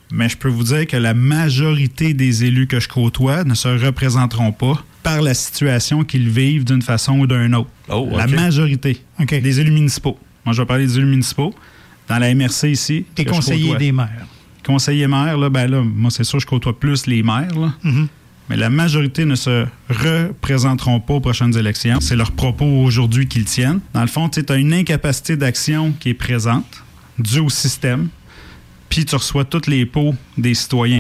Mais je peux vous dire que la majorité des élus que je côtoie ne se représenteront pas par la situation qu'ils vivent d'une façon ou d'une autre. Oh, La majorité des élus municipaux. Moi, je vais parler des élus municipaux. Dans la MRC ici. T'es conseiller des maires. Conseiller maire, là, moi, c'est sûr, je côtoie plus les maires. Là. Mm-hmm. Mais la majorité ne se représenteront pas aux prochaines élections. C'est leur propos aujourd'hui qu'ils tiennent. Dans le fond, tu as une incapacité d'action qui est présente, due au système, puis tu reçois tous les pots des citoyens.